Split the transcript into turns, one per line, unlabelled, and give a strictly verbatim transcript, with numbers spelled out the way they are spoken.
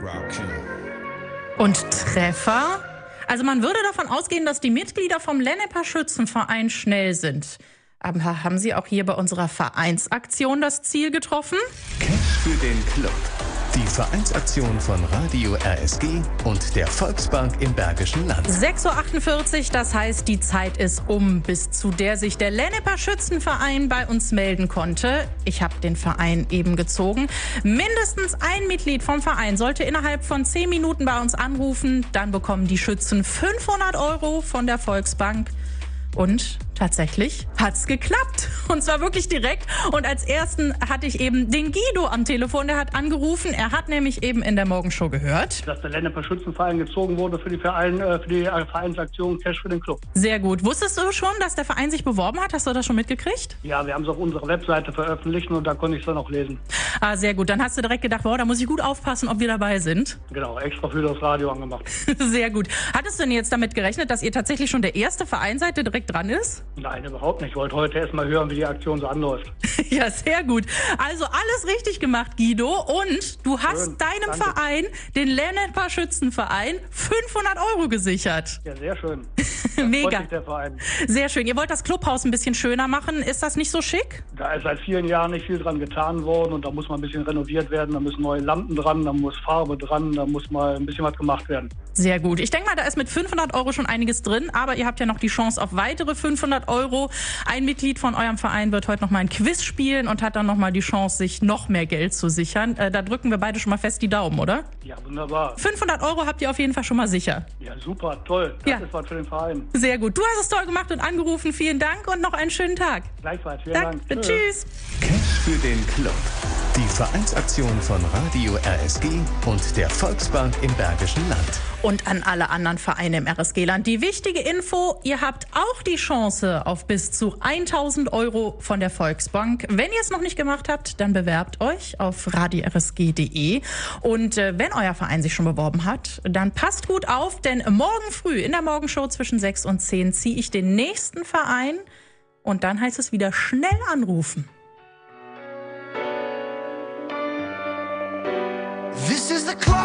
Und Treffer? Also man würde davon ausgehen, dass die Mitglieder vom Lenneper Schützenverein schnell sind. Aber haben Sie auch hier bei unserer Vereinsaktion das Ziel getroffen?
Cash für den Club. Die Vereinsaktion von Radio R S G und der Volksbank im Bergischen Land.
sechs Uhr achtundvierzig, das heißt, die Zeit ist um, bis zu der sich der Lenneper Schützenverein bei uns melden konnte. Ich habe den Verein eben gezogen. Mindestens ein Mitglied vom Verein sollte innerhalb von zehn Minuten bei uns anrufen. Dann bekommen die Schützen fünfhundert Euro von der Volksbank. Und tatsächlich hat's geklappt. Und zwar wirklich direkt. Und als ersten hatte ich eben den Guido am Telefon. Der hat angerufen. Er hat nämlich eben in der Morgenshow gehört,
dass der Lenneper Schützenverein gezogen wurde für die, Verein, äh, für die Vereinsaktion Cash für den Club.
Sehr gut. Wusstest du schon, dass der Verein sich beworben hat? Hast du das schon mitgekriegt?
Ja, wir haben es auf unserer Webseite veröffentlicht und da konnte ich es dann auch lesen.
Ah, sehr gut. Dann hast du direkt gedacht, boah, da muss ich gut aufpassen, ob wir dabei sind.
Genau, extra für das Radio angemacht.
Sehr gut. Hattest du denn jetzt damit gerechnet, dass ihr tatsächlich schon der erste Verein seid, der direkt dran ist?
Nein, überhaupt nicht. Ich wollte heute erst mal hören, wie die Aktion so anläuft.
Ja, sehr gut. Also alles richtig gemacht, Guido. Und du hast
Schön,
deinem
danke.
Verein, den Lenneper Schützenverein, fünfhundert Euro gesichert.
Ja, sehr schön.
Mega.
Freut sich der Verein.
Sehr schön. Ihr wollt das Clubhaus ein bisschen schöner machen. Ist das nicht so schick?
Da ist seit vielen Jahren nicht viel dran getan worden und da muss mal ein bisschen renoviert werden. Da müssen neue Lampen dran, da muss Farbe dran, da muss mal ein bisschen was gemacht werden.
Sehr gut. Ich denke mal, da ist mit fünfhundert Euro schon einiges drin, aber ihr habt ja noch die Chance auf weitere fünfhundert Euro. Ein Mitglied von eurem Verein wird heute noch mal ein Quiz spielen und hat dann noch mal die Chance, sich noch mehr Geld zu sichern. Äh, da drücken wir beide schon mal fest die Daumen, oder?
Ja, wunderbar.
fünfhundert Euro habt ihr auf jeden Fall schon mal sicher.
Ja, super, toll. Das
Ja.
ist was für den Verein.
Sehr gut. Du hast es toll gemacht und angerufen. Vielen Dank und noch einen schönen Tag.
Gleichfalls, vielen
Danke.
Dank.
Tschüss.
Cash für den Club. Die Vereinsaktion von Radio R S G und der Volksbank im Bergischen Land.
Und an alle anderen Vereine im R S G-Land die wichtige Info, ihr habt auch die Chance auf bis zu tausend Euro von der Volksbank. Wenn ihr es noch nicht gemacht habt, dann bewerbt euch auf radio r s g punkt d e. Und äh, wenn euer Verein sich schon beworben hat, dann passt gut auf, denn morgen früh in der Morgenshow zwischen sechs und zehn ziehe ich den nächsten Verein und dann heißt es wieder schnell anrufen.
This is the clock.